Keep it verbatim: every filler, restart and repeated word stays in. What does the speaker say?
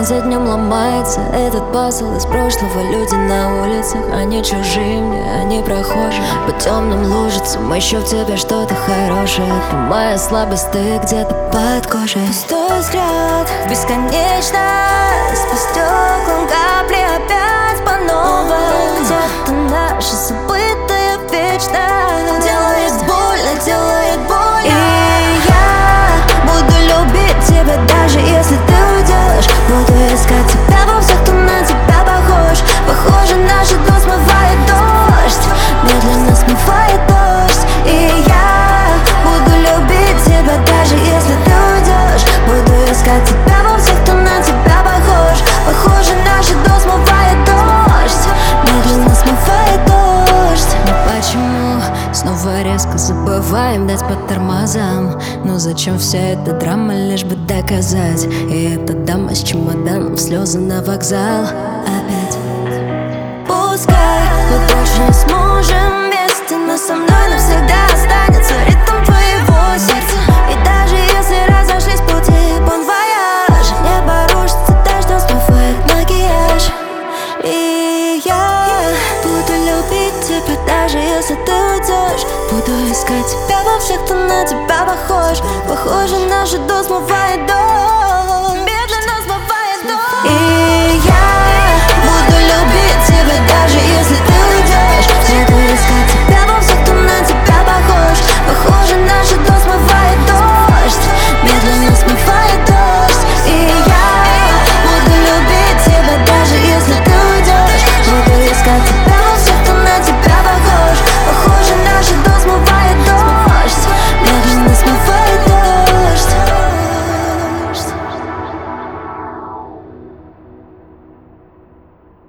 за днем ломается этот пазл из прошлого. Люди на улицах, они чужие мне, они прохожие. По темным лужицам ищу в тебе что-то хорошее. Ты моя слабость, ты где-то под кожей. Пустой взгляд в бесконечность, по стеклам капли опять по новой. Где-то наши забытые вечно делает больно, делает больно. И я буду любить тебя, даже если ты уйдешь. Буду искать тебя во всех, кто на тебя похож. Похоже, наш дом смывает дождь, медленно смывает дождь. И я буду любить тебя, даже если ты уйдешь. Буду искать тебя во всех, кто на тебя похож. Похоже, наш дом смывает дождь, медленно смывает дождь. Но почему снова резко забываем дать по тормозам? Ну зачем вся эта драма, лишь бы доказать? И эта дама с чемоданом в слезы на вокзал опять. Пускай мы больше не сможем вместе, но со мной навсегда останется ритм твоего сердца. И даже если разошлись пути, бон вояж, небо рушится, дождем смывает макияж. И я буду любить тебя, даже если ты уйдешь. Буду искать тебя во всех, кто на тебя похож. Похоже, наш дом смывает дождь.